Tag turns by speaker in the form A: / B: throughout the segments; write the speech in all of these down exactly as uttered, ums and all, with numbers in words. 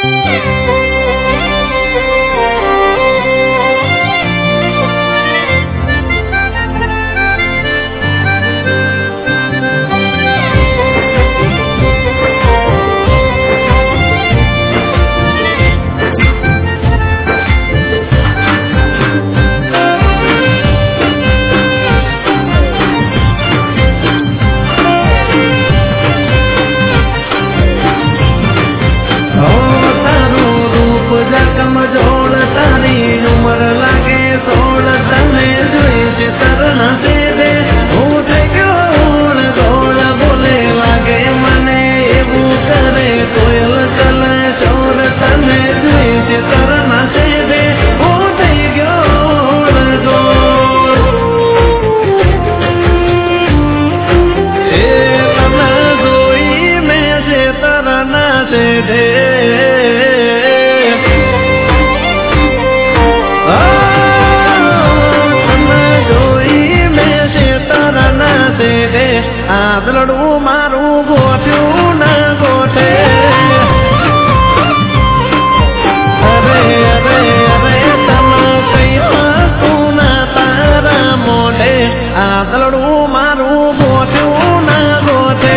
A: આદલડું મારું ગોઠ્યું ના ગોઠે અરે અરે અરે તમે કઈ પાકું ના તારા મોઢે આદલડું મારું ગોઠ્યું ના ગોઠે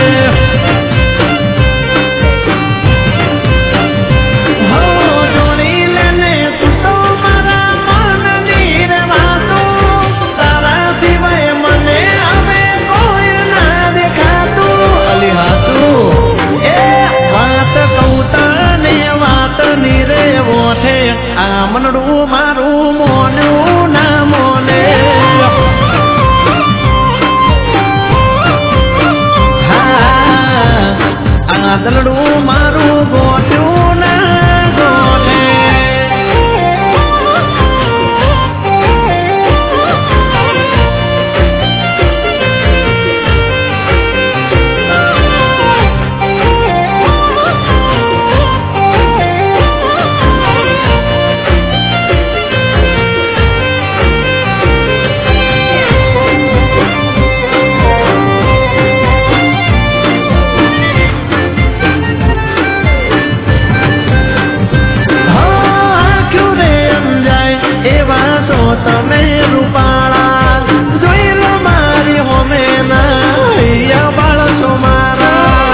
A: આમનડું મારું મોન્યું ના મોને હા આદલડું મારું ગોઠ્યું ના ગોઠે તમે રૂપાળા જોઈ લો મારી હોમે ના બાળકો મારા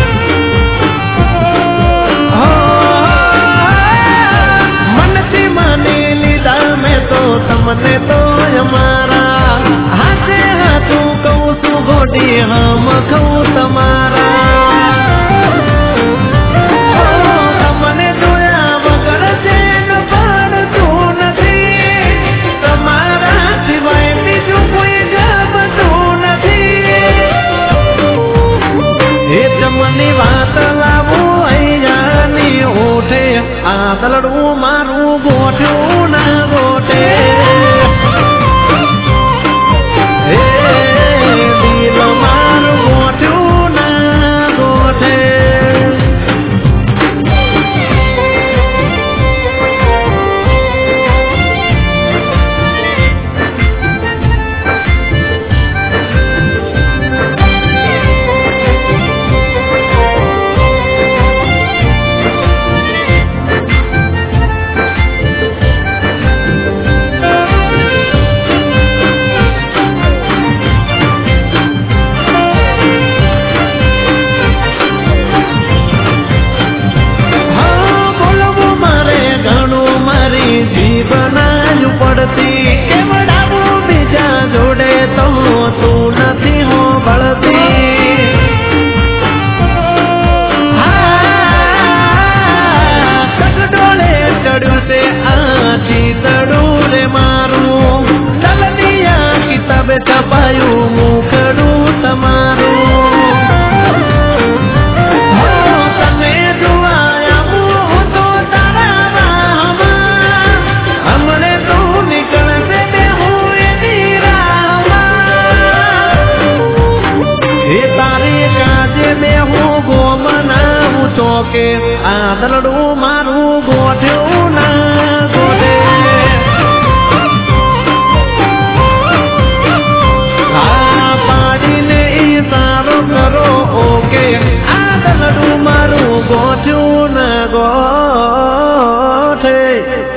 A: મનથી માની લીધા મેં તો તમને તો અમારા હાથે હાથું કહું છું ગોડી હમ ખઉં તમારા ની વાત લાવું અહીંયાની ઓઠે આદલડું મારું ગોઠ્યું ના ગોઠે હે દિલ મારું ગોઠ્યું ના ગોઠે પડતી કેવડાવું બીજા જોડે તો તું નથી હો બળતી કડોળે ચડ્યું છે આ ચીતડું રે મારું દલદિયા કિતાબે છપાયું મુખડું તમારું કે આદલડું મારું ગોઠ્યું ના ગોઠે આ પાડીને ઈ સારો કરો ઓકે આદલડું મારું ગોઠ્યું ના go thế